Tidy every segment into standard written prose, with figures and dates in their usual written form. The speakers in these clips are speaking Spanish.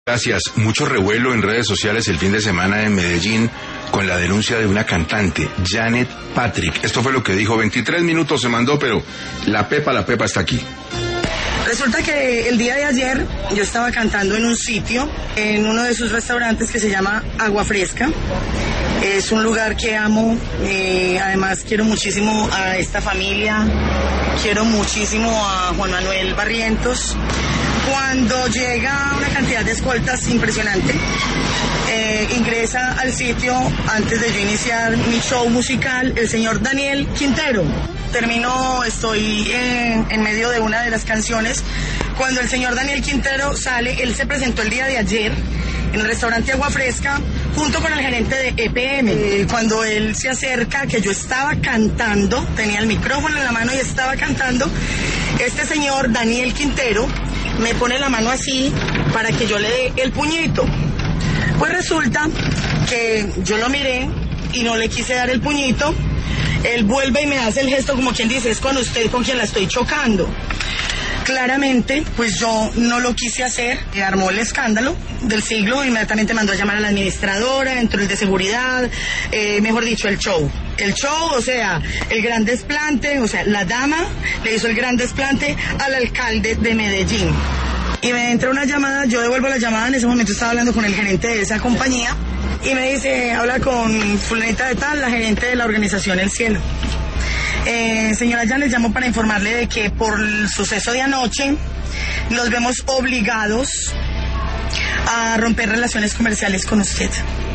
Gracias. Mucho revuelo en redes sociales el fin de semana en Medellín con la denuncia de una cantante, Janet Patrick. Esto fue lo que dijo. 23 minutos se mandó, pero la Pepa está aquí. Resulta que el día de ayer yo estaba cantando en un sitio, en uno de sus restaurantes que se llama Agua Fresca. Es un lugar que amo, además quiero muchísimo a esta familia, quiero muchísimo a Juan Manuel Barrientos. Cuando llega una cantidad de escoltas impresionante, ingresa al sitio, antes de yo iniciar mi show musical, el señor Daniel Quintero. Estoy en medio de una de las canciones. Cuando el señor Daniel Quintero sale, él se presentó el día de ayer en el restaurante Agua Fresca, junto con el gerente de EPM. Cuando él se acerca, que yo estaba cantando, tenía el micrófono en la mano y estaba cantando, este señor Daniel Quintero me pone la mano así para que yo le dé el puñito. Pues resulta que yo lo miré y no le quise dar el puñito. Él vuelve y me hace el gesto como quien dice, es con usted con quien la estoy chocando. Claramente, pues yo no lo quise hacer, armó el escándalo del siglo, inmediatamente mandó a llamar a la administradora, entró el de seguridad, mejor dicho, el show, o sea, el gran desplante, o sea, la dama le hizo el gran desplante al alcalde de Medellín. Y me entra una llamada, yo devuelvo la llamada, en ese momento estaba hablando con el gerente de esa compañía, y me dice, habla con fulanita de tal, la gerente de la organización El Cielo. Señora, ya les llamo para informarle de que por el suceso de anoche nos vemos obligados a romper relaciones comerciales con usted.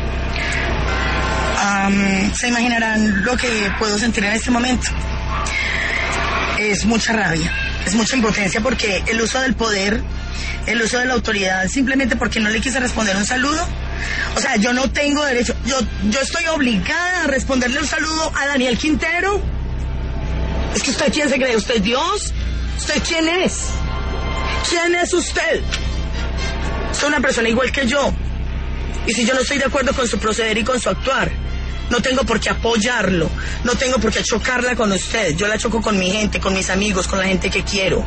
Se imaginarán lo que puedo sentir en este momento. Es mucha rabia, es mucha impotencia porque el uso del poder, el uso de la autoridad, simplemente porque no le quise responder un saludo. O sea, yo no tengo derecho, yo estoy obligada a responderle un saludo a Daniel Quintero. Es que usted, ¿quién se cree? ¿Usted Dios? ¿Usted quién es? ¿Quién es usted? Es una persona igual que yo. Y si yo no estoy de acuerdo con su proceder y con su actuar, no tengo por qué apoyarlo, no tengo por qué chocarla con usted. Yo la choco con mi gente, con mis amigos, con la gente que quiero.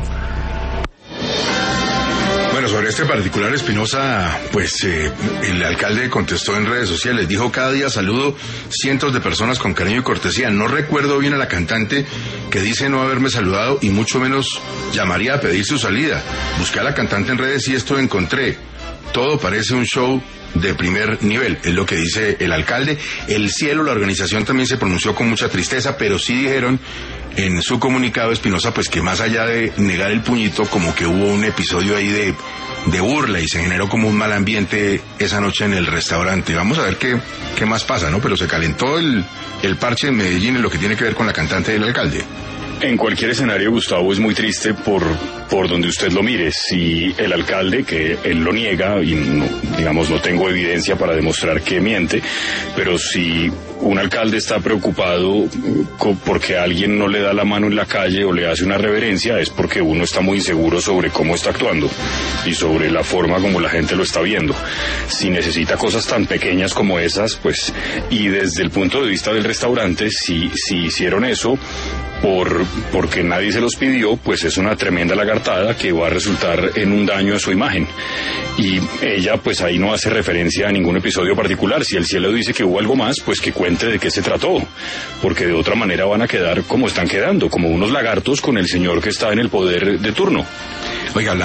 Bueno, sobre este particular Espinosa, pues el alcalde contestó en redes sociales, dijo: cada día saludo cientos de personas con cariño y cortesía. No recuerdo bien a la cantante que dice no haberme saludado y mucho menos llamaría a pedir su salida. Busqué a la cantante en redes y esto encontré. Todo parece un show de primer nivel, es lo que dice el alcalde. El Cielo, la organización, también se pronunció con mucha tristeza, pero sí dijeron en su comunicado, Espinosa, pues que más allá de negar el puñito, como que hubo un episodio ahí de burla y se generó como un mal ambiente esa noche en el restaurante. Vamos a ver qué más pasa, ¿no? Pero se calentó el parche en Medellín en lo que tiene que ver con la cantante del alcalde. En cualquier escenario, Gustavo, es muy triste por donde usted lo mire. Si el alcalde, que él lo niega y no tengo evidencia para demostrar que miente, pero si un alcalde está preocupado porque alguien no le da la mano en la calle o le hace una reverencia, es porque uno está muy inseguro sobre cómo está actuando y sobre la forma como la gente lo está viendo. Si necesita cosas tan pequeñas como esas, pues, y desde el punto de vista del restaurante, si hicieron eso porque nadie se los pidió, pues es una tremenda lagartada que va a resultar en un daño a su imagen. Y ella pues ahí no hace referencia a ningún episodio particular. Si el Cielo dice que hubo algo más, pues que cuente de qué se trató, porque de otra manera van a quedar como están quedando, como unos lagartos con el señor que está en el poder de turno. Oiga,